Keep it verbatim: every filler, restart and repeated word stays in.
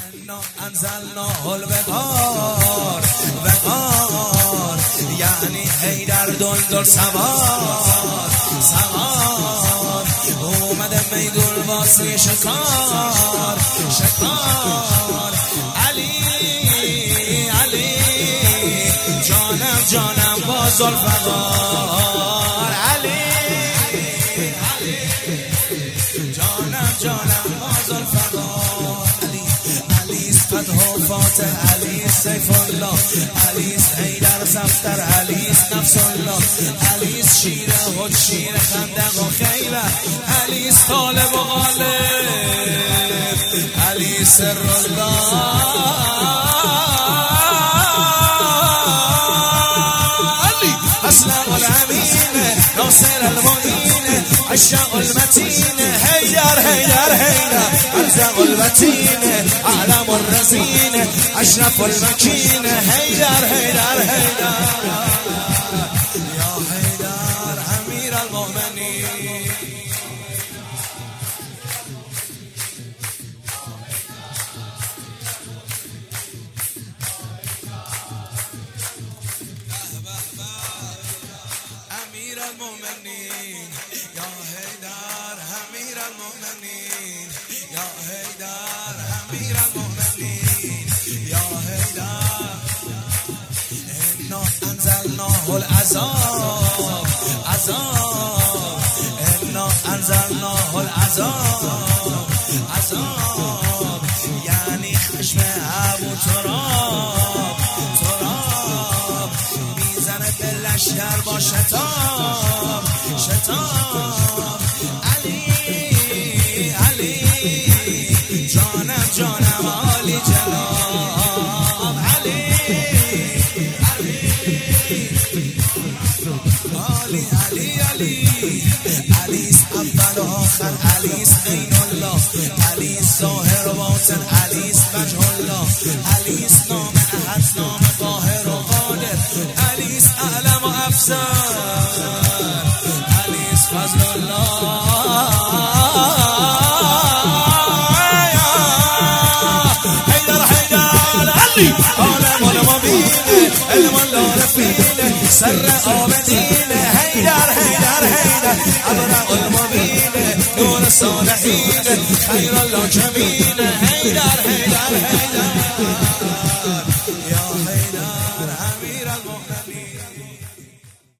انا انزلناه الوقار وقار، یعنی حیدر دلدل سوار سوار، اومده میدون واسه شکار شکار. علی علی جانم جانم با ذوالفقار، علی علی جانم جانم با ذوالفقار. علی علی فتح و فاتح، علی سیف الله، علی حیدر زفتر، علی نفس الله، علی شیر خود شیر خندق و خیبر، علی طالب و غالب، علی سر الله، علی اسلام الامین، ناصر المعین، عشاق المتین، حیدر حیدر حیدر ارزق الوتین، اعلم الرزین، اشرف المکین، حیدر حیدر حیدر یا حیدر امیر المؤمنین. امیر المؤمنین یا حیدر امیر المؤمنین، یا حیدر امیر المؤمنین، یا حیدر. انا انزلناه العذاب عذاب، انا انزلناه العذاب عذاب، یعنی خشم ابو تراب تراب، میزنه به لشکر با شتاب شتاب. علی علی جانم جانم عالی جناب، علی علی علی علی علی علیس اول و آخر، علیس عین الله، علیس ظاهر و باطن، علیس وجه الله، علیس نام احد، نام قاهر و قادر، علیس اعلم و افضل، علیس فضل الله. حیدر حیدر علی عالم المبین، علم الله رفیق، سر آبدین، حیدر حیدر حیدر ابرق المبین، نور صالحین، خیر الله کمین، حیدر حیدر حیدر